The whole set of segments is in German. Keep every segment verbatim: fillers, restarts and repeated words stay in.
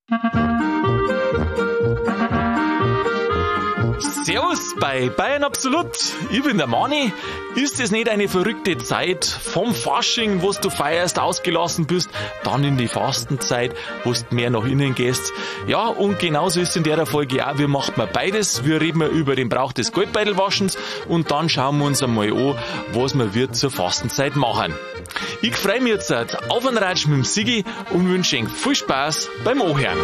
Servus bei Bayern Absolut. Ich bin der Mani. Ist es nicht eine verrückte Zeit? Vom Fasching, wo du feierst, ausgelassen bist, dann in die Fastenzeit, wo du mehr nach innen gehst. Ja, und genauso ist in der Folge auch. Wir machen mal beides. Wir reden mal über den Brauch des Goldbeutelwaschens und dann schauen wir uns einmal an, was wir wird zur Fastenzeit machen. Ich freue mich jetzt auf einen Ratsch mit dem Sigi und wünsche euch viel Spaß beim Anhören.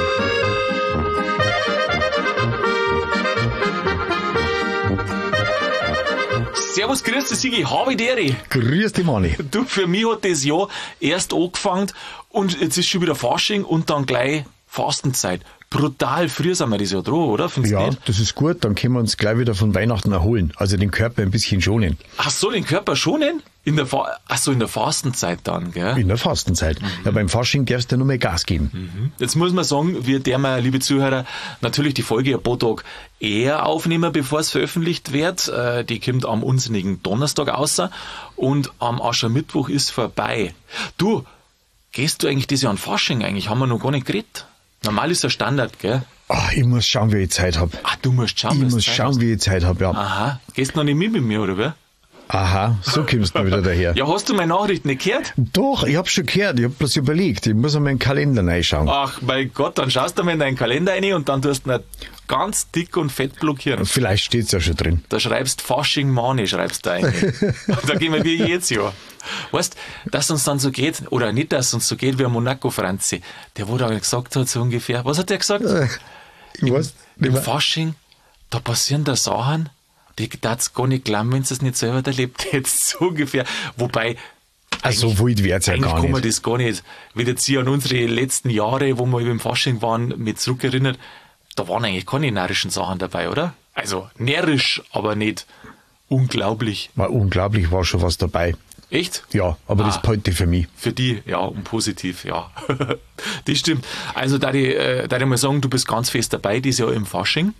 Servus, grüß dich, Sigi, habe die Ehre. Grüß dich, Mani. Du, für mich hat das Jahr erst angefangen und jetzt ist schon wieder Fasching und dann gleich Fastenzeit. Brutal, früher sind wir das Jahr dran, oder? Findest ja, nicht? Das ist gut, dann können wir uns gleich wieder von Weihnachten erholen. Also den Körper ein bisschen schonen. Ach so, den Körper schonen? In der Fa- Ach so, in der Fastenzeit dann, gell? In der Fastenzeit. Mhm. Ja, beim Fasching darfst du nur mehr Gas geben. Mhm. Jetzt muss man sagen, wir der mal, liebe Zuhörer, natürlich die Folge ein paar Tage eher aufnehmen, bevor es veröffentlicht wird. Äh, die kommt am unsinnigen Donnerstag raus und am Aschermittwoch ist vorbei. Du, gehst du eigentlich dieses Jahr an Fasching eigentlich? Haben wir noch gar nicht geredet. Normal ist der Standard, gell? Ach, ich muss schauen, wie ich Zeit habe. Ach, du musst schauen, Ich muss Zeit schauen, hast. wie ich Zeit habe, ja. Aha, gehst du noch nicht mit mit mir, oder wer? Aha, so kommst du wieder daher. Ja, hast du meine Nachricht nicht gehört? Doch, ich hab's schon gehört, ich hab bloß überlegt, ich muss an meinen Kalender reinschauen. Ach, mein Gott, dann schaust du mal in deinen Kalender rein und dann tust du ihn ganz dick und fett blockieren. Vielleicht steht's ja schon drin. Da schreibst Fasching Mani, schreibst du ein. Und da gehen wir wie jedes Jahr. Weißt, dass uns dann so geht, oder nicht, dass uns so geht wie ein Monaco-Franzi, der wo da gesagt hat, so ungefähr, was hat der gesagt? Ich Im, weiß im nicht. Fasching, da passieren da Sachen, die darf's gar nicht glauben, wenn sie es nicht selber erlebt hättest, so ungefähr. Wobei, Also so weit wird's ja eigentlich gar kann man nicht. das gar nicht. Wenn jetzt hier an unsere letzten Jahre, wo wir über im Fasching waren, mit zurückerinnert, da waren eigentlich keine närrischen Sachen dabei, oder? Also närrisch, aber nicht unglaublich. War unglaublich, war schon was dabei. Echt? Ja, aber Ah. das behalte ich für mich. Für die, ja, und positiv, ja. Das stimmt. Also da ich, äh, da ich mal sagen, du bist ganz fest dabei dieses Jahr im Fasching.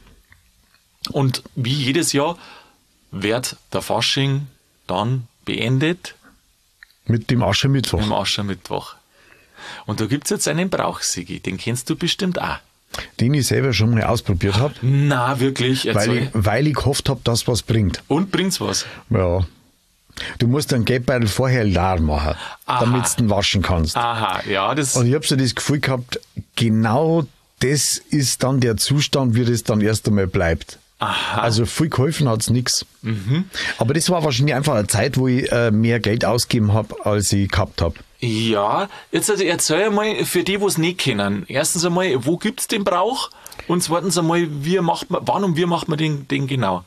Und wie jedes Jahr wird der Fasching dann beendet Mit dem Aschermittwoch. am Aschermittwoch. Und da gibt's jetzt einen Brauch, Sigi, den kennst du bestimmt auch. Den ich selber schon mal ausprobiert habe, Na, wirklich? weil Erzähl. ich, weil ich gehofft habe, dass was bringt. Und bringt's was? Ja. Du musst den Geldbeutel vorher leer machen, Aha. damit du den waschen kannst. Aha, ja, das... Und ich habe so das Gefühl gehabt, genau das ist dann der Zustand, wie das dann erst einmal bleibt. Aha. Also viel geholfen hat's nix. Mhm. Aber das war wahrscheinlich einfach eine Zeit, wo ich äh, mehr Geld ausgegeben habe, als ich gehabt habe. Ja, jetzt also erzähl mal für die, die es nicht kennen. Erstens einmal, wo gibt's den Brauch? Und zweitens einmal, wie macht man, wann und wie macht man den, den genau?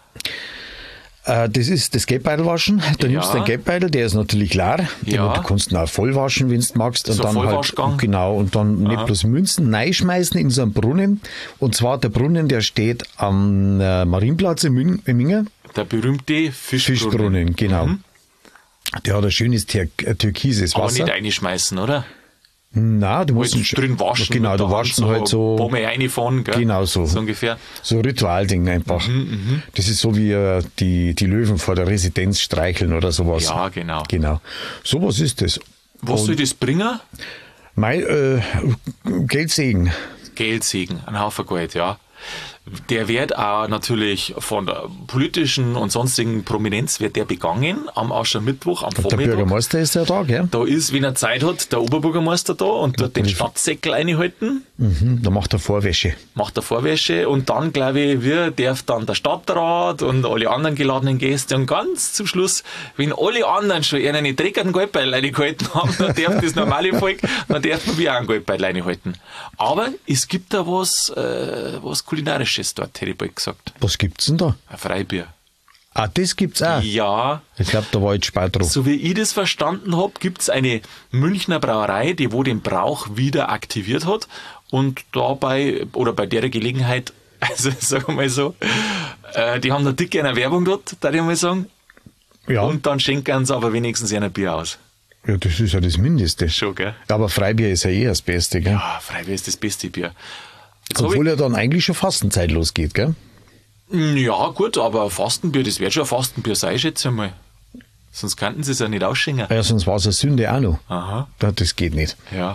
Äh, das ist das Geldbeutel waschen. Da Ja. nimmst du den Geldbeutel, der ist natürlich leer. Ja. Du kannst ihn auch voll waschen, wenn du magst. Und So dann Vollwaschgang? halt, genau, und dann nicht bloß Münzen reinschmeißen in so einen Brunnen. Und zwar der Brunnen, der steht am äh, Marienplatz in, Mün in Mingen. Der berühmte Fischbrunnen. Fischbrunnen, genau. Mhm. Der hat ein schönes Tür äh, türkises Aber Wasser. nicht reinschmeißen, oder? Nein, du musst Halt ihn drin waschen. Genau, mit du der waschst Hand ihn halt so. Bombe reinfahren, gell? Genau so. So ungefähr. So ein Ritualding einfach. Mhm, Das ist so wie äh, die, die Löwen vor der Residenz streicheln oder sowas. Ja, genau. Genau. Sowas ist das. Was soll das bringen? Mein äh, Geldsegen. Geldsegen, ein Haufen Geld, ja. Der wird auch natürlich von der politischen und sonstigen Prominenz wird der begangen am Aschermittwoch, am Der Vormittag. Bürgermeister ist ja da, gell? Da ist, wenn er Zeit hat, der Oberbürgermeister da und tut den Stadtsäckel reinhalten, Mhm, da macht er Vorwäsche. macht er Vorwäsche und dann, glaube ich, wir darf dann der Stadtrat und alle anderen geladenen Gäste und ganz zum Schluss, wenn alle anderen schon eher einen dreckigen Goldbeil reingehalten haben, dann darf das normale Volk, dann darf man wie auch einen Goldbeil reinhalten. Aber es gibt da was, äh, was Kulinarisches dort, hätte ich bald gesagt. Was gibt's denn da? Ein Freibier. Ah, das gibt's auch. Ja, Ich glaube, da war jetzt spät drauf. so wie ich das verstanden habe, gibt es eine Münchner Brauerei, die wo den Brauch wieder aktiviert hat und dabei oder bei der Gelegenheit, also sagen wir mal so, äh, die haben eine dicke eine Werbung dort, da ich mal sagen, Ja. und dann schenken sie aber wenigstens ein Bier aus. ja, das ist ja das Mindeste. Schon, gell? Aber Freibier ist ja eh das Beste, gell? Ah, Freibier ist das beste Bier. Jetzt hab Obwohl ja dann eigentlich schon Fastenzeit losgeht, gell? ich, ja gut, aber Fastenbier, das wird schon ein Fastenbier sein, schätze ich mal. Sonst könnten sie es ja nicht ausschenken. Ja, sonst war es eine Sünde auch noch. Aha. Ja, das geht nicht. Ja.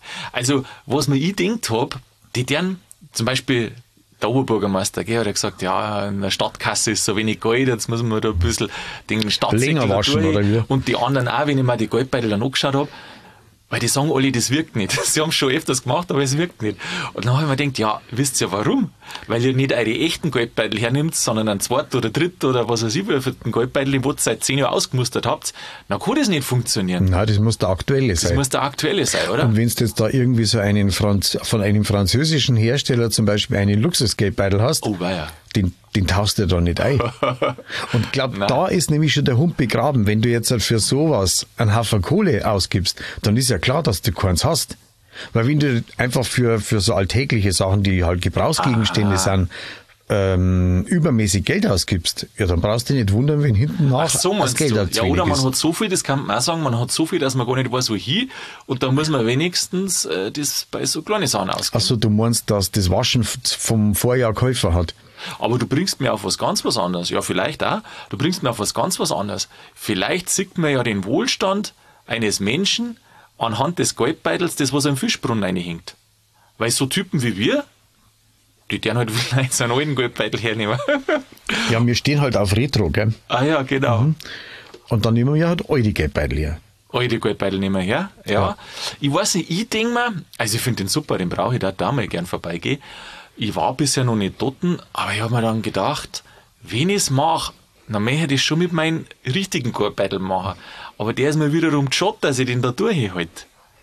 Also, was mir ich gedacht hab, die deren, zum Beispiel der Oberbürgermeister, gell, hat ja gesagt, ja, in der Stadtkasse ist so wenig Geld, jetzt müssen wir da ein bisschen den Stadtsäckel waschen, durch. oder wie? Und die anderen auch, wenn ich mir die Geldbeutel dann angeschaut habe, weil die sagen alle, das wirkt nicht. Sie haben es schon öfters gemacht, aber es wirkt nicht. Und dann habe ich mir gedacht, ja, wisst ihr warum? Weil ihr nicht eure echten Geldbeutel hernimmt, sondern einen zweiten oder dritten oder was weiß ich, für den Geldbeutel, den ihr seit zehn Jahren ausgemustert habt, dann kann das nicht funktionieren. Nein, das muss der aktuelle sein. Das muss der aktuelle sein, oder? Und wenn du jetzt da irgendwie so einen Franz von einem französischen Hersteller zum Beispiel einen Luxusgeldbeutel hast, Oh, weia. den, den tauchst du da nicht ein. Und ich glaube, da ist nämlich schon der Hund begraben. Wenn du jetzt halt für sowas einen Haufen Kohle ausgibst, dann ist ja klar, dass du keins hast. Weil wenn du einfach für, für so alltägliche Sachen, die halt Gebrauchsgegenstände Ah. sind, ähm, übermäßig Geld ausgibst, ja, dann brauchst du dich nicht wundern, wenn hinten nach Ach so, das meinst Geld du? halt zu Ja, oder wenig man ist. hat so viel, das kann man auch sagen, man hat so viel, dass man gar nicht weiß, wohin. Und da muss man wenigstens äh, das bei so kleinen Sachen ausgeben. Also du meinst, dass das Waschen f- vom Vorjahr Käufer hat? Aber du bringst mir auf was ganz was anderes. Ja, vielleicht auch. Du bringst mir auf was ganz was anderes. Vielleicht sieht man ja den Wohlstand eines Menschen anhand des Geldbeutels, das was am Fischbrunnen reinhängt. Weil so Typen wie wir, die deren halt vielleicht so einen alten Geldbeutel hernehmen. Ja, wir stehen halt auf Retro, gell? Ah ja, genau. Und dann nehmen wir halt alte Geldbeutel her. Alte Geldbeutel nehmen wir her. Ja. Ja. Ich weiß nicht, ich denke mir, also ich finde den super, den brauche ich da, da mal gern vorbeigehen. Ich war bisher noch nicht dort, aber ich habe mir dann gedacht, wenn ich es mache, dann möchte ich das schon mit meinem richtigen Geldbeutel machen. Aber der ist mir wiederum geschaut, dass ich den da durchhalte.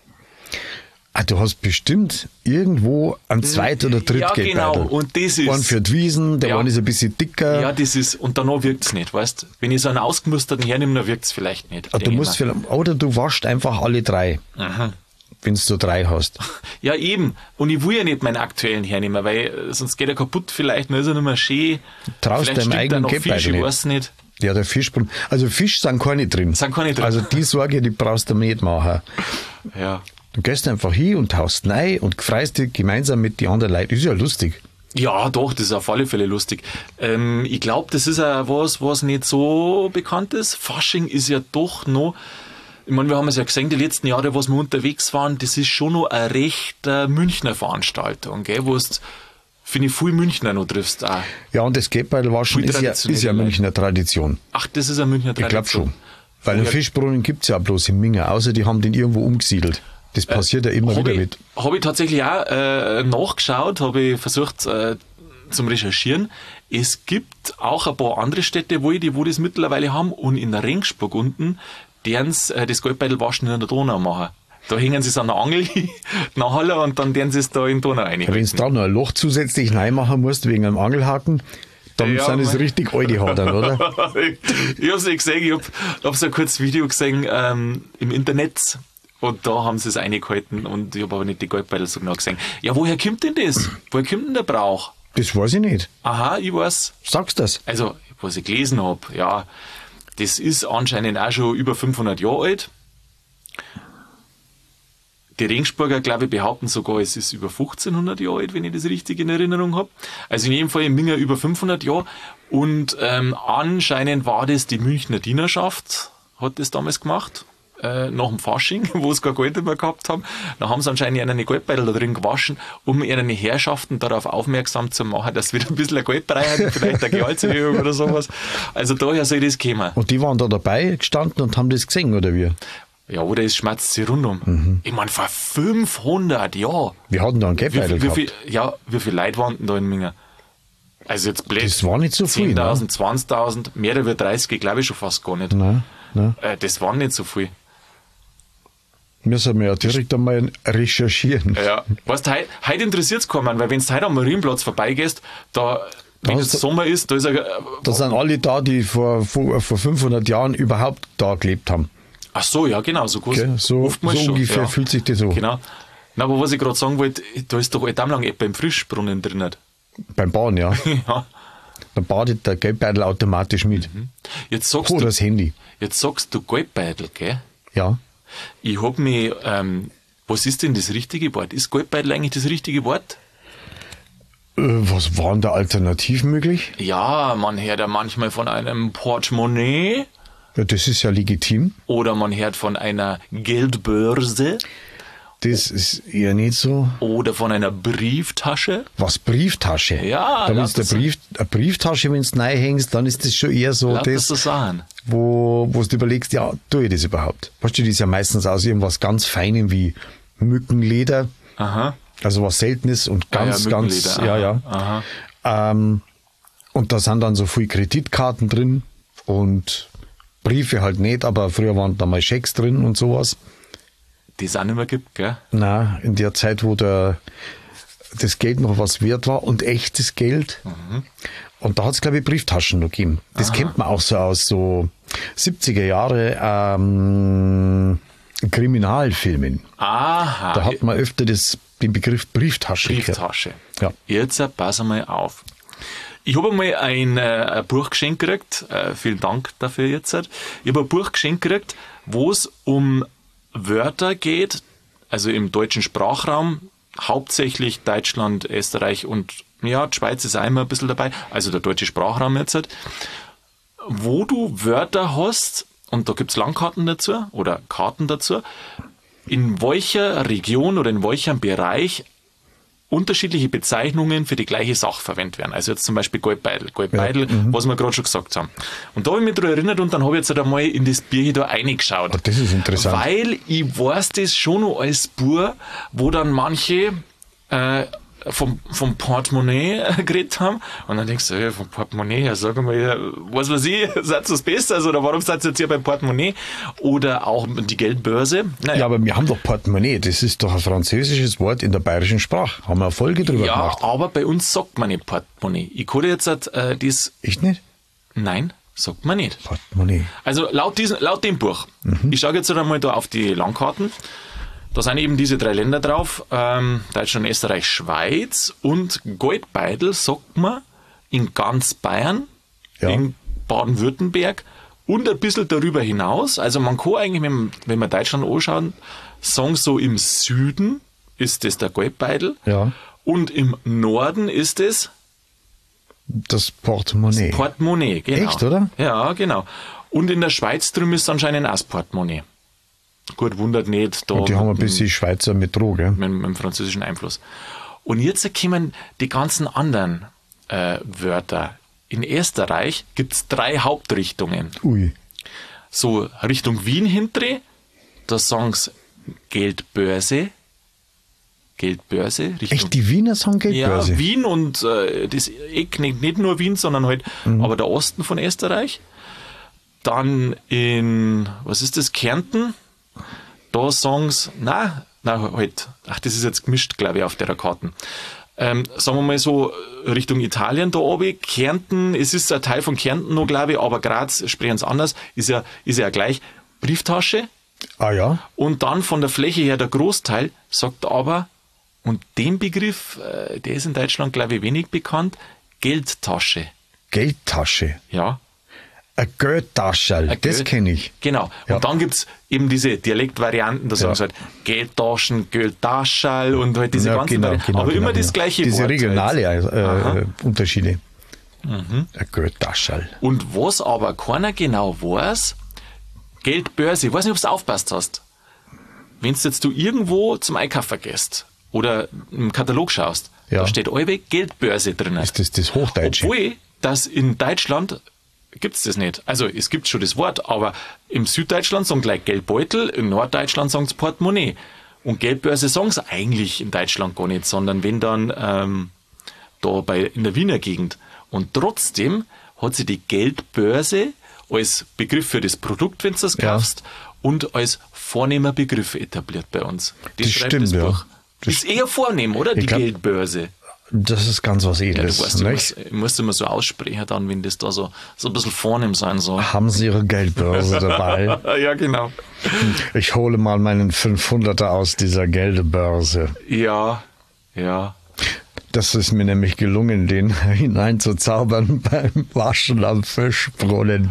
Ah, du hast bestimmt irgendwo einen Zweit- oder Ja, Drittgeldbeutel. genau. Und das ist. Einen für die Wiesen, der Ja. eine ist ein bisschen dicker. Ja, das ist, und danach wirkt es nicht, weißt? Wenn ich so einen ausgemusterten hernehme, dann wirkt es vielleicht nicht. Ah, du denk ich musst mir. vielleicht, oder du waschst einfach alle drei, wenn du drei hast. Ja, eben. Und ich will ja nicht meinen aktuellen hernehmen, weil äh, sonst geht er kaputt vielleicht, dann ist er nicht mehr schön. Traust Vielleicht deinem stinkt er eigenen noch Geldbeutel Fisch, ich nicht. weiß nicht. Ja, der Fischbrunnen. Also Fisch sind keine drin. Sind keine drin. Also die Sorge, die brauchst du nicht machen. Ja. Du gehst einfach hin und haust rein und freust dich gemeinsam mit den anderen Leuten. Ist ja lustig. Ja, doch, das ist auf alle Fälle lustig. Ähm, ich glaube, das ist auch was, was nicht so bekannt ist. Fasching ist ja doch noch, ich meine, wir haben es ja gesehen, die letzten Jahre, was wir unterwegs waren, das ist schon noch eine recht äh, Münchner Veranstaltung, gell, wo es, finde ich, viel Münchner noch triffst auch. Ja, und das Geldbeutelwaschen Viel ist ja, ist ja traditionelle Münchner Tradition. Ach, das ist eine Münchner Ich glaube Tradition. schon. Weil einen Woher- Fischbrunnen gibt's ja bloß in Minga, außer die haben den irgendwo umgesiedelt. Das passiert ja immer Habe wieder ich, mit. hab ich tatsächlich auch äh, nachgeschaut, habe ich versucht äh, zum Recherchieren. Es gibt auch ein paar andere Städte, wo, ich, die, wo das mittlerweile haben, und in der Regensburg unten, deren äh, das Geldbeutelwaschen in der Donau machen. Da hängen sie es an der Angel nachher und dann deren sie es da in die Donau rein. Wenn du da noch ein Loch zusätzlich reinmachen musst wegen einem Angelhaken, dann Ja, sind es mein- richtig alte Hadern, oder? Ich habe es nicht gesehen, ich habe hab so ein kurzes Video gesehen ähm, im Internet. Und da haben sie es reingehalten und ich habe aber nicht die Geldbeutel so genau gesehen. Ja, woher kommt denn das? Woher kommt denn der Brauch? Das weiß ich nicht. Aha, ich weiß. Sagst du das? Also, was ich gelesen habe, ja, das ist anscheinend auch schon über fünfhundert Jahre alt. Die Regensburger, glaube ich, behaupten sogar, es ist über fünfzehnhundert Jahre alt, wenn ich das richtig in Erinnerung habe. Also in jedem Fall in Minga über fünfhundert Jahre. Und ähm, anscheinend war das die Münchner Dienerschaft, hat das damals gemacht. Äh, nach dem Fasching, wo sie gar Geld mehr gehabt haben. Da haben sie anscheinend einen Geldbeutel da drin gewaschen, um ihre Herrschaften darauf aufmerksam zu machen, dass sie wieder ein bisschen ein Geld brauchen, vielleicht eine Gehaltserhöhung oder sowas. Also daher soll das kommen. Und die waren da dabei gestanden und haben das gesehen, oder wie? Ja, oder es schmerzt sie rundum. Mhm. Ich meine, vor fünfhundert Jahren. Wir hatten da einen Wie, Geldbeutel viel- wie, gehabt. viel, ja, wie viele Leute waren denn da in Minga? Also jetzt blöd. Das war nicht so viel, ne? zehntausend, zwanzigtausend, mehr als dreißig, glaube ich schon fast gar nicht. Nein, nein. Äh, das waren nicht so viel. Müssen wir ja direkt einmal recherchieren. Ja. Weißt du, heute, heute interessiert es keinen, weil wenn du heute am Marienplatz vorbeigehst, da, wenn hast es du- Sommer ist, da ist er, Da sind alle da, die vor, vor, vor fünfhundert Jahren überhaupt da gelebt haben. ach so, ja, genau, so groß. Gell? So, so Oftmals schon, ungefähr ja. fühlt sich das so. Genau. Na, aber was ich gerade sagen wollte, da ist doch alltime lang etwa im Frischbrunnen drin. Beim Bauen, ja. Ja. Dann badet der Geldbeutel automatisch mit. Jetzt sagst Oder du, das Handy. jetzt sagst du Geldbeutel, gell? Ja. Ich hab mich, ähm, was ist denn das richtige Wort? Ist Geldbeutel eigentlich das richtige Wort? Äh, was war denn da alternativ möglich? Ja, man hört ja manchmal von einem Portemonnaie Ja, das ist ja legitim. oder man hört von einer Geldbörse. Das ist eher nicht so. Oder von einer Brieftasche. Was, Brieftasche? Ja, da wenn's der lauter Brief, eine Brieftasche, wenn du reinhängst, dann ist das schon eher so Lauter das, so Sachen. wo, wo du überlegst, ja, tue ich das überhaupt? Weißt du, das ist ja meistens aus irgendwas ganz Feinem wie Mückenleder. Aha. Also was Seltenes und ganz, Ah, ja, ganz, Mückenleder. ja, ja. Aha. Ähm, und da sind dann so viele Kreditkarten drin und Briefe halt nicht, aber früher waren da mal Schecks drin und sowas. Die es auch nicht mehr gibt, gell? Na, in der Zeit, wo der, das Geld noch was wert war und echtes Geld. Mhm. Und da hat es, glaube ich, Brieftaschen noch gegeben. Das Aha. kennt man auch so aus so siebziger Jahre ähm, Kriminalfilmen. Aha. Da hat man öfter das, den Begriff Brieftasche gehört. Brieftasche. Ja. Jetzt äh, pass mal auf. Ich habe einmal ein, äh, ein Buch geschenkt gekriegt. Äh, vielen Dank dafür jetzt. Ich habe ein Buch geschenkt gekriegt, wo es um Wörter geht, also im deutschen Sprachraum, hauptsächlich Deutschland, Österreich und ja, die Schweiz ist auch immer ein bisschen dabei, also der deutsche Sprachraum jetzt, wo du Wörter hast, und da gibt's Landkarten dazu oder Karten dazu, in welcher Region oder in welchem Bereich unterschiedliche Bezeichnungen für die gleiche Sache verwendet werden. Also jetzt zum Beispiel Goldbeidel. Goldbeidel, ja, was wir gerade schon gesagt haben. Und da habe ich mich daran erinnert und dann habe ich jetzt halt einmal in das Bier hier da reingeschaut. Oh, das ist interessant. Weil ich weiß das schon noch als Bur, wo dann manche äh, vom, vom Portemonnaie äh, geredet haben. Und dann denkst du, hey, vom Portemonnaie, ja, sag mal, was weiß ich, seid ihr das Besseres oder warum seid ihr jetzt hier beim Portemonnaie? Oder auch die Geldbörse. Naja. Ja, aber wir haben doch Portemonnaie, das ist doch ein französisches Wort in der bayerischen Sprache. Haben wir eine Folge drüber ja, gemacht. Ja, aber bei uns sagt man nicht Portemonnaie. Ich konnte jetzt äh, das... Echt nicht? Nein, sagt man nicht. Portemonnaie. Also laut, diesem, laut dem Buch. Mhm. Ich schaue jetzt einmal da auf die Landkarten. Da sind eben diese drei Länder drauf, ähm, Deutschland, Österreich, Schweiz, und Goldbeidel sagt man in ganz Bayern, ja, in Baden-Württemberg und ein bisschen darüber hinaus. Also man kann eigentlich, wenn man, wenn man Deutschland anschaut, sagen, so im Süden ist das der Goldbeidel, ja, und im Norden ist es das Portemonnaie. Das Portemonnaie, genau. Echt, oder? Ja, genau. Und in der Schweiz drüben ist anscheinend auch das Portemonnaie. Gut, wundert nicht. Da und die haben ein bisschen Schweizer mit Droge. Mit, mit dem französischen Einfluss. Und jetzt kommen die ganzen anderen äh, Wörter. In Österreich gibt es drei Hauptrichtungen. Ui. So Richtung Wien hintere, da sagen sie Geldbörse. Geldbörse. Richtung, echt, die Wiener sagen Geldbörse? Ja, Wien und äh, das Eck, nicht, nicht nur Wien, sondern halt mhm. aber der Osten von Österreich. Dann in, was ist das, Kärnten? Da sagen sie, nein, nein, halt, ach, das ist jetzt gemischt, glaube ich, auf der Karten. Ähm, sagen wir mal so, Richtung Italien da oben, Kärnten, es ist ein Teil von Kärnten noch, glaube ich, aber Graz sprechen sie anders, ist ja, ist ja gleich, Brieftasche. Ah ja. Und dann von der Fläche her der Großteil sagt aber, und den Begriff, äh, der ist in Deutschland, glaube ich, wenig bekannt, Geldtasche. Geldtasche? Ja. Ein Geldtaschel, das kenne ich. Genau. Ja. Und dann gibt es eben diese Dialektvarianten, da sagen ja. sie halt Geldtaschen, Geldtaschel und halt diese ja, ganzen genau, Varianten. genau, Aber genau, immer genau. das gleiche diese Wort. Diese regionale halt. äh, Unterschiede. Mhm. Ein Geldtaschel. Und was aber keiner genau weiß, Geldbörse, ich weiß nicht, ob du aufpasst hast. Wenn du jetzt du irgendwo zum Einkaufen gehst oder im Katalog schaust, ja. da steht alle Geldbörse drin. Ist das das Hochdeutsche? Obwohl, das in Deutschland gibt es das nicht. Also es gibt schon das Wort, aber im Süddeutschland sagen gleich Geldbeutel, in Norddeutschland sagen sie Portemonnaie. Und Geldbörse sagen sie eigentlich in Deutschland gar nicht, sondern wenn dann ähm, da bei, in der Wiener Gegend. Und trotzdem hat sie die Geldbörse als Begriff für das Produkt, wenn du das kaufst, ja. und als vornehmer Begriff etabliert bei uns. Das, das stimmt, das ja. Buch. Das ist eher vornehm, oder? Die glaub, Geldbörse. Das ist ganz was Edles. Ja, du weißt, ich, muss, ich musste immer so aussprechen, dann, wenn das da so, so ein bisschen vornehm sein soll. Haben Sie Ihre Geldbörse dabei? Ja, genau. Ich hole mal meinen fünfhunderter aus dieser Geldbörse. Ja, ja. Das ist mir nämlich gelungen, den hineinzuzaubern beim Waschen am Fischbrunnen.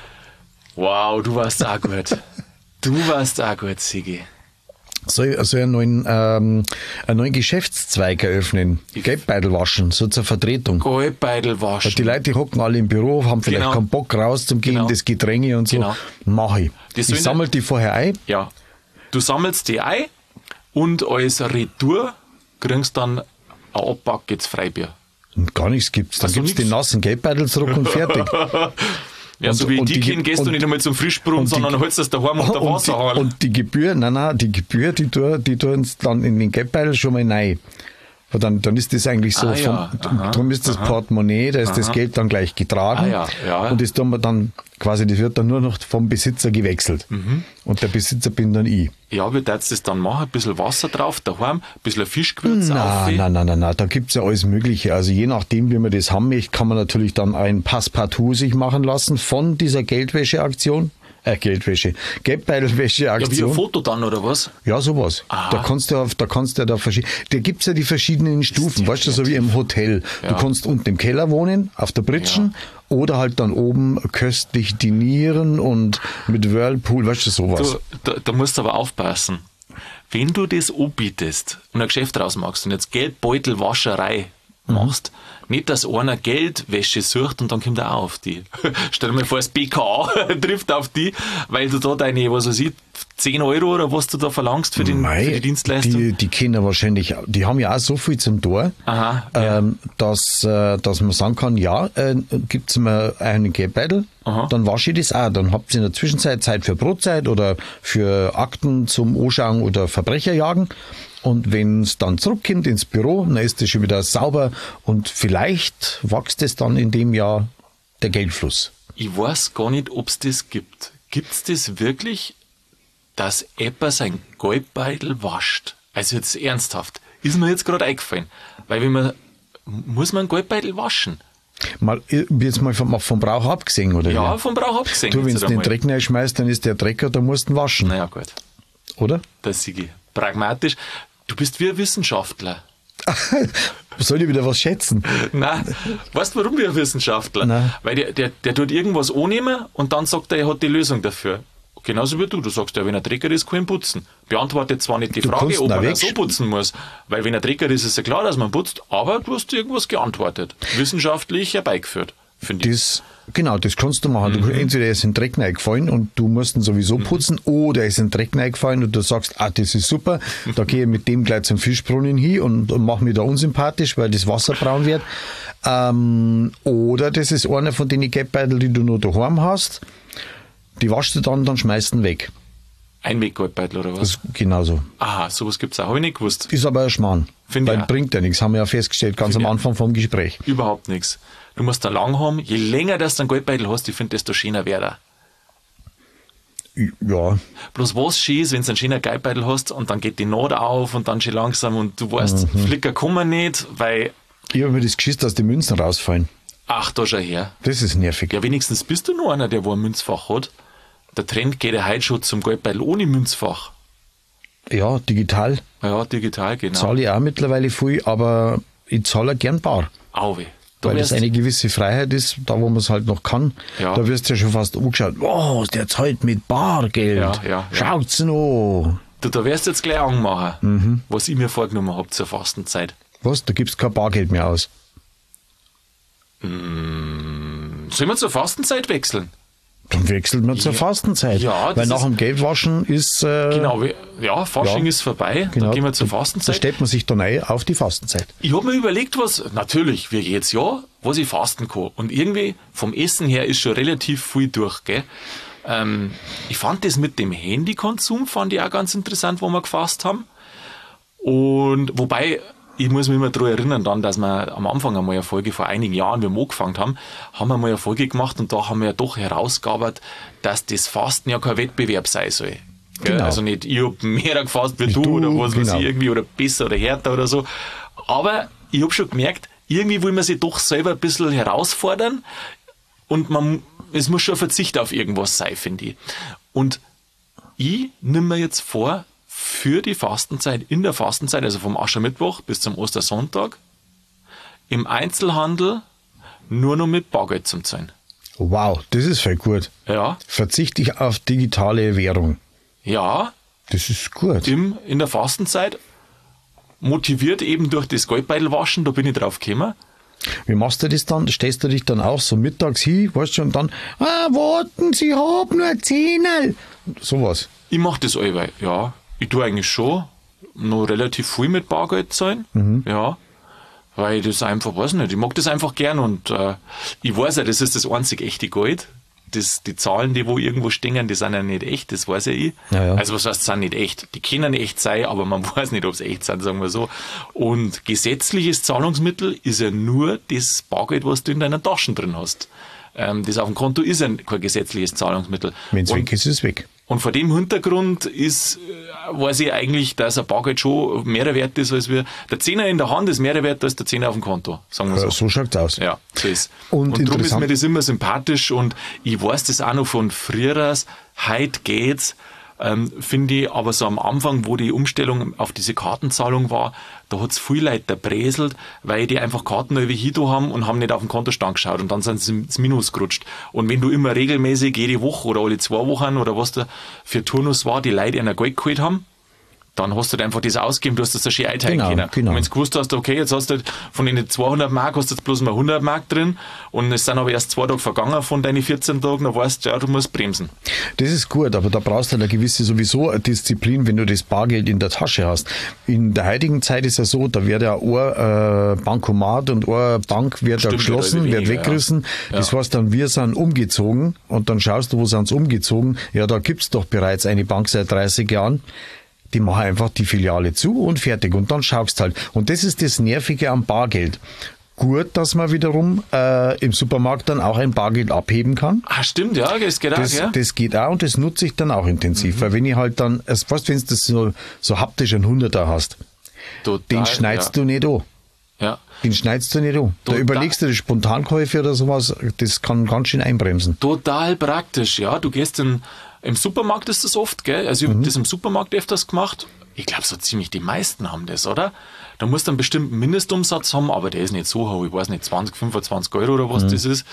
Wow, du warst auch gut. Du warst auch gut, Sigi. Soll ich einen neuen, ähm, einen neuen Geschäftszweig eröffnen? Geldbeutel waschen, so zur Vertretung. Geldbeutel waschen. Die Leute, die hocken alle im Büro, haben vielleicht genau. keinen Bock raus zum Gehen, genau. das Gedränge und so. Genau. Mach ich. Das ich sammle die vorher ein. Ja. Du sammelst die ein und als Retour kriegst du dann ein abpacktes Freibier. Und gar nichts gibt's. Dann Also gibt's die nix. nassen Geldbeutel zurück und fertig. Ja, Und- so wie und die die- gehen, gehst du und- nicht einmal zum Frischbrunnen, und die- sondern holst das daheim unter und, die, Wasserhahn. und die Gebühr, nein, nein, die Gebühr, die tun, die tun uns dann in den Geldbeutel schon mal rein. Weil Dann, dann ist das eigentlich so, Ah, ja. vom, Aha, darum ist das Portemonnaie, da ist das Geld dann gleich getragen. Ah, ja, ja. Und das tun wir dann quasi, das wird dann nur noch vom Besitzer gewechselt. Mhm. Und der Besitzer bin dann ich. Ja, wie darfst du das dann machen? Ein bisschen Wasser drauf, daheim, ein bisschen Fischgewürz Nein, auf. nein, nein, nein, nein, da gibt's ja alles Mögliche. Also je nachdem, wie man das haben möchte, kann man natürlich dann ein Passepartout sich machen lassen von dieser Geldwäscheaktion. Äh, Geldwäsche, Ja, wie ein Geldbeutelwäscheaktion. Foto dann, oder was? Ja, sowas. Aha. Da kannst du, auf- da kannst du ja da verschiedene, da gibt's ja die verschiedenen Stufen, ja weißt du, so wie im Hotel. Ja. Du kannst unten im Keller wohnen, auf der Britschen, oder halt dann oben köstlich dinieren und mit Whirlpool, weißt du, sowas. Du, da, da musst du aber aufpassen. Wenn du das anbietest und ein Geschäft draus machst und jetzt Geldbeutelwascherei machst, nicht, dass einer Geldwäsche sucht und dann kommt er auch auf die. Stell dir mal vor, das B K A trifft auf die, weil du da deine, was weiß ich, zehn Euro oder was du da verlangst für, den, Mei, für die Dienstleistung. Die, die Kinder wahrscheinlich, die haben ja auch so viel zum Tor, Aha, ja. ähm, dass, äh, dass man sagen kann, ja, äh, gibt's mir einen Geldbeutel, Aha. dann wasche ich das auch. Dann habt ihr in der Zwischenzeit Zeit für Brotzeit oder für Akten zum Anschauen oder Verbrecherjagen. Und wenn es dann zurückkommt ins Büro, dann ist das schon wieder sauber und vielleicht wächst es dann in dem Jahr der Geldfluss. Ich weiß gar nicht, ob es das gibt. Gibt es das wirklich, dass jemand sein Geldbeutel wascht? Also jetzt ernsthaft. Ist mir jetzt gerade eingefallen. Weil wenn man, muss man einen Geldbeutel waschen? Mal, jetzt mal vom, vom Brauch abgesehen, oder? Ja, wie? vom Brauch abgesehen. Du, wenn jetzt du den einmal. Dreck reinschmeißt, dann ist der Drecker, da musst du ihn waschen, Naja, gut. oder? Das sehe ich. Pragmatisch. Du bist wie ein Wissenschaftler. Soll ich wieder was schätzen? Nein, weißt du, warum wie ein Wissenschaftler? Nein. Weil der, der, der tut irgendwas annehmen und dann sagt er, er hat die Lösung dafür. Genauso wie du. Du sagst ja, wenn ein Drecker ist, kann ich ihn putzen. Beantwortet zwar nicht die Du Frage, kannst ob ihn auch man das so wegsch- putzen muss, weil wenn ein Drecker ist, ist ja klar, dass man putzt, aber du hast irgendwas geantwortet. Wissenschaftlich herbeigeführt, finde ich. Das, genau, das kannst du machen. Du, entweder ist ein Dreck reingefallen und du musst ihn sowieso putzen, oder ist ein Dreck reingefallen und du sagst, ah, das ist super, da gehe ich mit dem gleich zum Fischbrunnen hin und, und mache mich da unsympathisch, weil das Wasser braun wird. Ähm, oder das ist einer von den Geldbeuteln, die du noch daheim hast. Die waschst du dann, dann schmeißt du ihn weg. Einweggeldbeutel oder was? Das ist genauso. Aha, sowas gibt's auch. Habe ich nicht gewusst. Ist aber ein Schmarrn. Finde ich Weil auch. bringt ja nichts, haben wir ja festgestellt, ganz Finde am ich Anfang vom Gespräch. Überhaupt nichts. Du musst da lang haben. Je länger dass du einen Geldbeutel hast, ich finde, desto schöner wäre er. Ja, Bloß was schön ist, wenn du einen schönen Geldbeutel hast und dann geht die Naht auf und dann schon langsam und du weißt, Mhm. Flicker kommen nicht, weil, ich habe mir das geschissen, dass die Münzen rausfallen. ach, da schau her. Das ist nervig. Ja, wenigstens bist du nur einer, der wo ein Münzfach hat. Der Trend geht ja heute schon zum Geldbeutel ohne Münzfach. Ja, digital Ja, digital, genau. zahle ich auch mittlerweile viel, aber ich zahle auch gern bar. Auwe. Da Weil das wärst, eine gewisse Freiheit ist, da wo man es halt noch kann. Ja. Da wirst du ja schon fast angeschaut. Was, der zahlt mit Bargeld. Ja, ja, ja. Schaut's noch. du, da wirst du jetzt gleich anmachen, Mhm. was ich mir vorgenommen habe zur Fastenzeit. Was, da gibst kein Bargeld mehr aus. Sollen wir zur Fastenzeit wechseln? Dann wechselt man zur Ja. Fastenzeit. Ja, das Weil nach ist- dem Geldwaschen ist... Äh, Genau, wir- ja, Fasching ja. ist vorbei, genau, dann gehen wir zur Da Fastenzeit. stellt man sich dann ein auf die Fastenzeit. Ich habe mir überlegt, was, natürlich, wie jetzt ja, was ich fasten kann. Und irgendwie vom Essen her ist schon relativ viel durch, gell? Ähm, ich fand das mit dem Handykonsum, fand ich auch ganz interessant, wo wir gefasst haben. Und wobei, ich muss mich immer daran erinnern, dann, dass wir am Anfang einmal eine Folge vor einigen Jahren, wie wir angefangen haben, haben wir mal eine Folge gemacht und da haben wir ja doch herausgearbeitet, dass das Fasten ja kein Wettbewerb sein soll. Gell? Genau. Also nicht, ich hab mehr gefasst wie du, Du, oder was weiß genau. ich, irgendwie, oder besser oder härter oder so. Aber ich habe schon gemerkt, irgendwie will man sich doch selber ein bisschen herausfordern und man, es muss schon ein Verzicht auf irgendwas sein, finde ich. Und ich nehme mir jetzt vor, für die Fastenzeit, in der Fastenzeit, also vom Aschermittwoch bis zum Ostersonntag, im Einzelhandel nur noch mit Bargeld zum Zahlen. Wow, das ist voll gut. Ja, Verzichte ich auf digitale Währung. ja, Das ist gut. im, in der Fastenzeit, motiviert eben durch das Geldbeutelwaschen, da bin ich drauf gekommen. Wie machst du das dann? Stellst du dich dann auch so mittags hin, weißt du, und dann, ah, warten Sie, hab nur Zehnerl. Sowas. Ich mache das allweil, ja. Ich tue eigentlich schon, noch relativ viel mit Bargeld zahlen. Mhm. Ja. Weil ich das einfach, weiß nicht, ich mag das einfach gern und äh, ich weiß ja, das ist das einzig echte Geld. Das, die Zahlen, die wo irgendwo stehen, die sind ja nicht echt, das weiß ja ich. Ja, ja. Also was heißt, sind nicht echt? Die können echt sein, aber man weiß nicht, ob es echt sind, sagen wir so. Und gesetzliches Zahlungsmittel ist ja nur das Bargeld, was du in deiner Taschen drin hast. Ähm, das auf dem Konto ist ja kein gesetzliches Zahlungsmittel. Wenn es weg ist, ist es weg. Und vor dem Hintergrund ist, weiß ich eigentlich, dass ein Bargeld schon mehr wert ist, als wir, der Zehner in der Hand ist mehr wert als der Zehner auf dem Konto, sagen wir so. Ja, so schaut's aus. Ja, so ist. Und, und darum ist mir das immer sympathisch und ich weiß das auch noch von früher, heute geht's, ähm, finde ich, aber so am Anfang, wo die Umstellung auf diese Kartenzahlung war, da hat's viel Leute bräselt, weil die einfach Karten über Hito haben und haben nicht auf den Kontostand geschaut und dann sind sie ins Minus gerutscht. Und wenn du immer regelmäßig jede Woche oder alle zwei Wochen oder was da für Turnus war, die Leute einer Geld geholt haben, dann hast du halt einfach das ausgegeben, du hast das so schön einteilen genau, können. Genau. Und wenn du gewusst hast, okay, jetzt hast du halt von den zweihundert Mark, hast du jetzt bloß mal hundert Mark drin und es sind aber erst zwei Tage vergangen von deinen vierzehn Tagen, dann weißt du, ja, du musst bremsen. Das ist gut, aber da brauchst du halt eine gewisse sowieso Disziplin, wenn du das Bargeld in der Tasche hast. In der heutigen Zeit ist ja so, da wird ja ein äh, Bankomat und eine Bank wird ja geschlossen, weniger, wird weggerissen. Ja. Das heißt dann, wir sind umgezogen und dann schaust du, wo sind sie umgezogen? Ja, da gibt's doch bereits eine Bank seit dreißig Jahren. Die machen einfach die Filiale zu und fertig. Und dann schaust halt. Und das ist das Nervige am Bargeld. Gut, dass man wiederum äh, im Supermarkt dann auch ein Bargeld abheben kann. Ah, stimmt, ja, das geht auch, das, ja. Das geht auch und das nutze ich dann auch intensiv. Mhm. Weil wenn ich halt dann, fast wenn du das so, so haptisch einen Hunderter hast, Total, den schneidest ja. du nicht an. Ja. Den schneidest du nicht an. Da überlegst du die Spontankäufe oder sowas, das kann ganz schön einbremsen. Total praktisch, ja. Du gehst in Im Supermarkt ist das oft, gell? Also ich mhm. habe das im Supermarkt öfters gemacht. Ich glaube, so ziemlich die meisten haben das, oder? Da musst du einen bestimmten Mindestumsatz haben, aber der ist nicht so hoch. Ich weiß nicht, zwanzig, fünfundzwanzig Euro oder was mhm. das ist.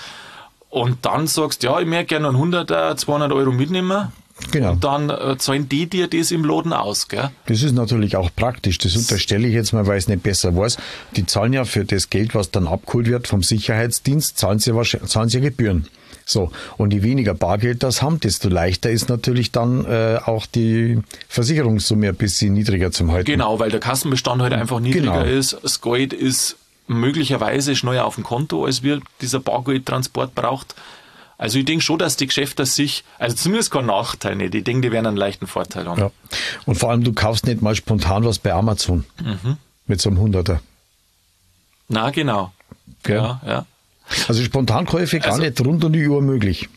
Und dann sagst du, ja, ich möchte gerne einen hunderter, zweihundert Euro mitnehmen. Genau. Und dann äh, zahlen die dir das im Laden aus, gell? Das ist natürlich auch praktisch. Das unterstelle ich jetzt mal, weil ich es nicht besser weiß. Die zahlen ja für das Geld, was dann abgeholt wird vom Sicherheitsdienst, zahlen sie, zahlen sie Gebühren. So, und je weniger Bargeld das haben, desto leichter ist natürlich dann äh, auch die Versicherungssumme ein bisschen niedriger zum halten. Genau, weil der Kassenbestand halt einfach niedriger genau. ist. Das Geld ist möglicherweise schneller auf dem Konto, als wir dieser Bargeldtransport braucht. Also ich denke schon, dass die Geschäfte sich, also zumindest kein Nachteil nicht, ich denke, die werden einen leichten Vorteil haben. Ja. Und vor allem, du kaufst nicht mal spontan was bei Amazon mhm. mit so einem Hunderter. Na genau. Gell? Ja, ja. Also Spontankäufe gar also, nicht rund um die Uhr möglich.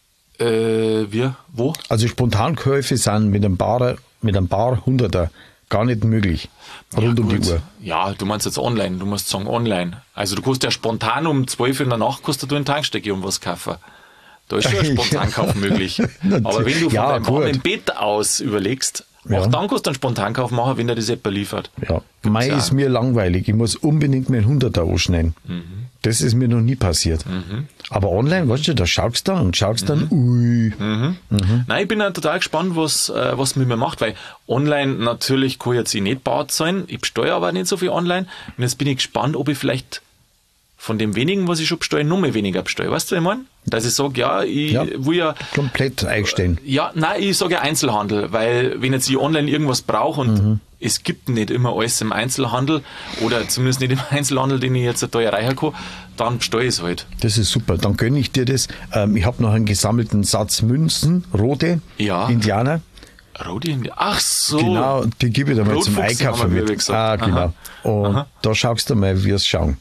Äh, wir, wo? Also Spontankäufe sind mit einem Bar, mit einem Bar Hunderter gar nicht möglich. Rund ja, um die Uhr. Ja, du meinst jetzt online, du musst sagen online. Also du kannst ja spontan um zwölf in der Nacht kannst du in den Tankstelle um was kaufen. Da ist schon ein Spontankauf möglich. Aber wenn du von ja, deinem warmen Bett aus überlegst, auch ja. dann kannst du einen Spontankauf machen, wenn der das jemand liefert. Ja, Mai ja. ist mir langweilig. Ich muss unbedingt meinen Hunderter anschneiden. Mhm. Das ist mir noch nie passiert. Mhm. Aber online, weißt du, da schaust du dann und schaust mhm. dann, ui. Mhm. Mhm. Nein, ich bin ja total gespannt, was, äh, was mit mir macht, weil online natürlich kann ich jetzt nicht baut sein. Ich besteuere aber nicht so viel online. Und jetzt bin ich gespannt, ob ich vielleicht von dem wenigen, was ich schon besteuere, noch mehr weniger besteuere. Weißt du, was ich meine? Dass ich sage, ja, ich ja, will ja... komplett einstellen. Ja, nein, ich sage ja Einzelhandel, weil wenn jetzt ich online irgendwas brauche und mhm. es gibt nicht immer alles im Einzelhandel oder zumindest nicht im Einzelhandel, den ich jetzt da erreichen kann, dann besteuere ich es halt. Das ist super, dann gönne ich dir das. Ähm, ich habe noch einen gesammelten Satz Münzen, rote, ja. Indianer. Rote Indianer? Ach so. Genau, die gebe ich dir mal zum Einkaufen mit. Ah, genau. Aha. Und Aha. da schaust du mal, wie es schauen.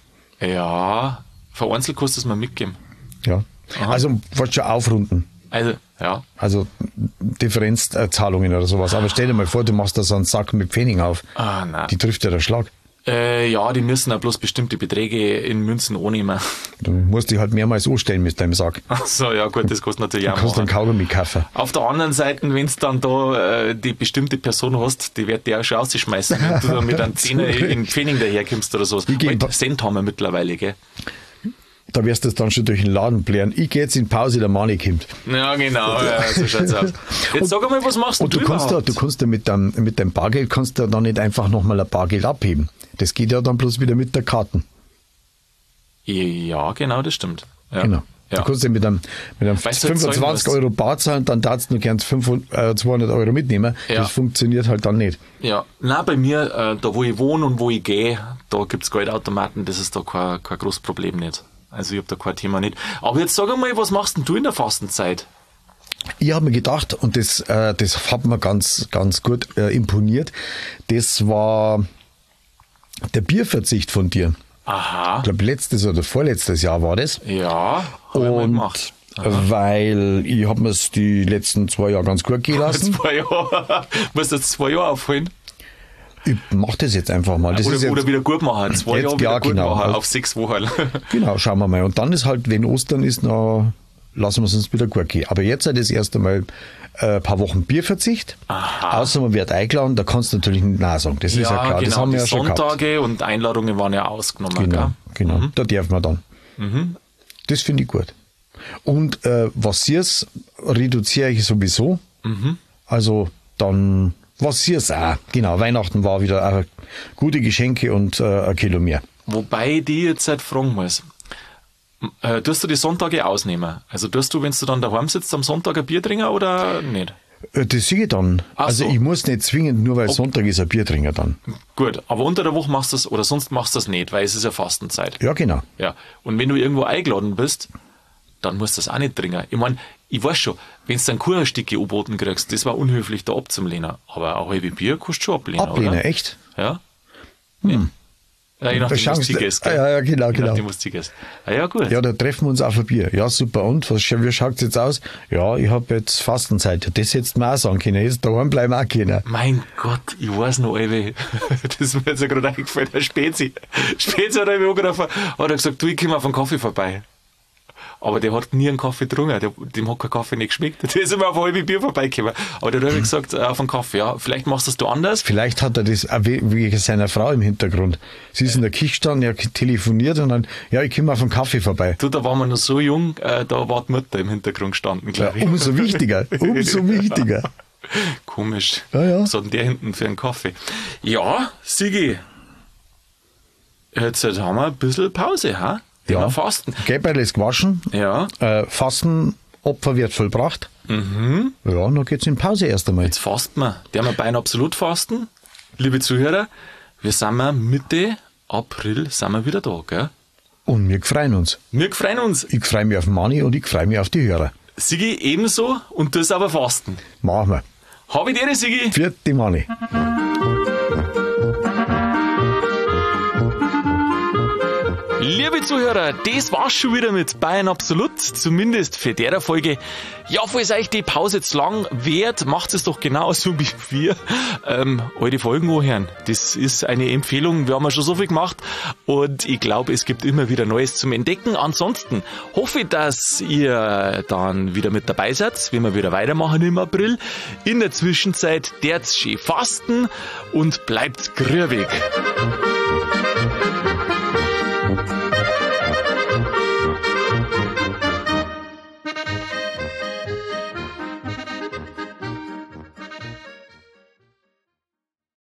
Ja, vereinzelt kannst du es mal mitgeben. Ja, Aha. also wolltest du schon aufrunden. Also, ja. Also Differenzzahlungen oder sowas. Aber stell dir mal vor, du machst da so einen Sack mit Pfennig auf. Ah, nein. Die trifft ja der Schlag. Äh, ja, die müssen auch bloß bestimmte Beträge in Münzen annehmen. Du musst dich halt mehrmals anstellen mit deinem Sack. Ach so, ja gut, das kostet natürlich du auch Du kannst dann Kaugummi kaufen. Auf der anderen Seite, wenn du dann da äh, die bestimmte Person hast, die wird dir auch schon rausschmeißen, wenn du da mit einem Zehner in Pfennig daherkommst oder sowas. Halt, Cent haben wir mittlerweile, gell? Da wirst du das dann schon durch den Laden blären. Ich gehe jetzt in Pause, der Mani kommt. Ja, genau, ja, so schaut's aus. Jetzt und, sag einmal, was machst und du? Und du kannst da, du kannst da mit deinem, mit deinem Bargeld kannst du dann nicht einfach nochmal ein Bargeld abheben. Das geht ja dann bloß wieder mit der Karte. Ja, genau, das stimmt. Ja. Genau. Du kannst ja mit einem, mit einem Weißt du, halt fünfundzwanzig zahlen Euro Bar zahlen, dann darfst du nur gern zweihundert Euro mitnehmen. Ja. Das funktioniert halt dann nicht. Ja, nein, bei mir, äh, da wo ich wohne und wo ich gehe, da gibt's Geldautomaten, das ist da kein, kein großes Problem nicht. Also ich hab da kein Thema nicht. Aber jetzt sag einmal, was machst denn du in der Fastenzeit? Ich habe mir gedacht, und das, äh, das hat mir ganz, ganz gut äh, imponiert, das war der Bierverzicht von dir. Aha. Ich glaube, letztes oder vorletztes Jahr war das. Ja, hab ich mal Und gemacht. weil ich habe mir es die letzten zwei Jahre ganz gut gehen lassen. Zwei Jahre. Musst du jetzt zwei Jahre aufholen? Ich mache das jetzt einfach mal. Das Oder, ist jetzt, oder wieder gut machen. Zwei jetzt, Jahre wieder ja, gut genau. machen auf sechs Wochen. Genau, schauen wir mal. Und dann ist halt, wenn Ostern ist, dann lassen wir es uns wieder gut gehen. Aber jetzt halt das erste Mal äh, ein paar Wochen Bierverzicht. Aha. Außer man wird eingeladen, da kannst du natürlich nicht Nein sagen. Das ist ja klar. genau. Das haben wir die ja schon gehabt. Sonntage und Einladungen waren ja ausgenommen. Genau, Gell? genau. Da dürfen wir dann. Mhm. Das finde ich gut. Und äh, was Siers reduziere ich sowieso. Mhm. Also dann, was Siers auch. Genau, Weihnachten war wieder auch gute Geschenke und äh, ein Kilo mehr. Wobei ich die jetzt halt fragen muss. Äh, tust du die Sonntage ausnehmen? Also tust du, wenn du dann daheim sitzt, am Sonntag ein Bier trinken oder nicht? Äh, Das sehe ich dann. Ach also so. ich muss nicht zwingend, nur weil Sonntag ist, ein Bier trinken dann. Gut, aber unter der Woche machst du das oder sonst machst du das nicht, weil es ist ja Fastenzeit. Ja, genau. Ja. Und wenn du irgendwo eingeladen bist, dann musst du das auch nicht trinken. Ich meine, ich weiß schon, wenn du ein Kuchenstück angeboten kriegst, das war unhöflich, da abzulehnen. Aber ein halbes Bier kannst du schon ablehnen, Ablehnen, oder? echt? Ja? Hm. Ja, je nachdem, was du gehst, Ah, gell? ja, ja, genau, Je genau. nachdem, was du gehst. Ah, ja, gut. Ja, da treffen wir uns auf ein Bier. Ja, super. Und was, wie schaut es jetzt aus? Ja, ich habe jetzt Fastenzeit. Ja, das hättest du mir auch sagen können. Jetzt daheim bleiben auch können. Mein Gott, ich weiß noch, ey, das ist mir jetzt ja gerade eingefallen, der Spezi. Spezi hat mich angerufen, hat er gesagt, du, ich komme auf einen Kaffee vorbei. Aber der hat nie einen Kaffee getrunken, der, dem hat kein Kaffee nicht geschmeckt. Der ist immer auf ein halbes Bier vorbeigekommen. Aber der hat mir gesagt, äh, auf einen Kaffee, ja, vielleicht machst du das du anders. Vielleicht hat er das auch we- wegen seiner Frau im Hintergrund. Sie ist in der Küche gestanden, er hat telefoniert und dann, ja, ich komme auf einen Kaffee vorbei. Du, da waren wir noch so jung, äh, da war die Mutter im Hintergrund gestanden, Ja, glaube ich. umso wichtiger, umso wichtiger. Komisch. Ja, ja. Was hat denn der hinten für einen Kaffee? Ja, Sigi, jetzt haben wir ein bisschen Pause, ha? Ja. Wir fasten. Gäberl ist gewaschen, Ja, äh, Fastenopfer wird vollbracht. mhm. Ja, dann geht's in Pause erst einmal. Jetzt fasten wir. Der haben wir beinahe absolut fasten. Liebe Zuhörer, wir sind wir Mitte April sind wir wieder da, gell? Und wir freuen uns. Wir freuen uns. Ich freue mich auf Mani und ich freue mich auf die Hörer. Sigi ebenso und du aber fasten. Machen wir. Habe ich dir, Sigi? Für die Mani. Liebe Zuhörer, das war's schon wieder mit Bayern Absolut, zumindest für der Folge. Ja, falls euch die Pause zu lang wird, macht es doch genauso wie wir. Ähm, eure Folgen anhören. Das ist eine Empfehlung, wir haben ja schon so viel gemacht und ich glaube, es gibt immer wieder Neues zum Entdecken. Ansonsten hoffe ich, dass ihr dann wieder mit dabei seid, wenn wir wieder weitermachen im April. In der Zwischenzeit dert's schön fasten und bleibt grübig.